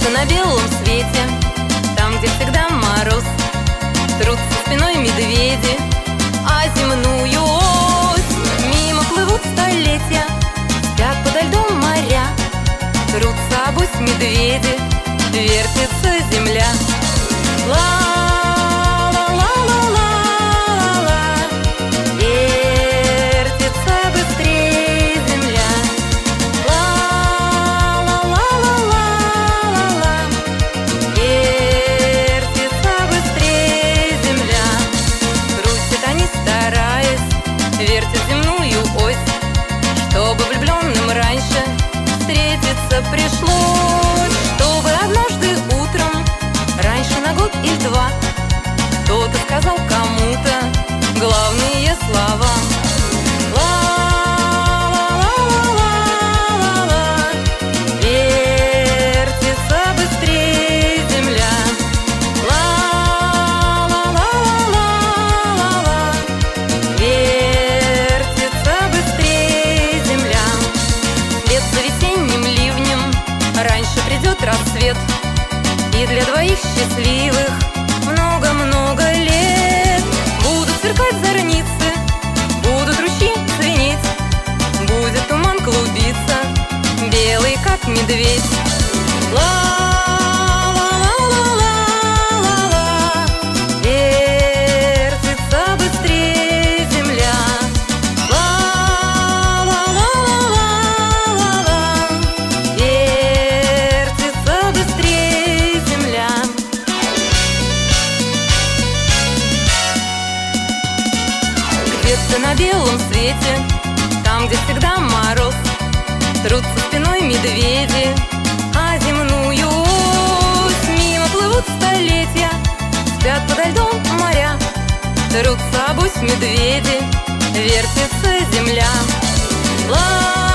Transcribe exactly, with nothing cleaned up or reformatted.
Где-то на белом свете, там, где всегда мороз, трутся спиной медведи, а земную ось мимо плывут столетия, спят подо льдом моря, трутся обось медведи, вертится земля. Ла-ла-ла-ла-ла-ла, вертится быстрей земля. Ла-ла-ла-ла-ла-ла, вертится быстрей земля. Крутят они, стараясь, вертят земную ось, чтобы влюбленным раньше встретиться пришлось, чтобы однажды утром, раньше на год или два, кто-то сказал кому-то главные слова. Ла-ла-ла-ла-ла-ла, вертится быстрей земля. Ла-ла-ла-ла-ла-ла, вертится быстрей земля. Вслед за весенним ливнем раньше придет рассвет, и для двоих счастливых много-много лет будут сверкать зорницы, будут ручьи звенеть, будет туман клубиться, белый как медведь. Ла-ла-ла-ла-ла-ла, вертится быстрей земля. Ла-ла-ла-ла-ла-ла, вертится быстрей земля. Где-то на белом свете, там, где всегда мороз, трутся спиной медведи, а земную ось мимо плывут столетия, спят подо льдом моря, трутся обось медведи, вертится земля. Ла